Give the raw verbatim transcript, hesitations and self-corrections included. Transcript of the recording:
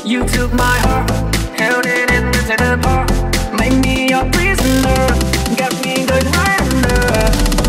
You took my heart, held it and ripped it apart. Made me your prisoner, got me going right under.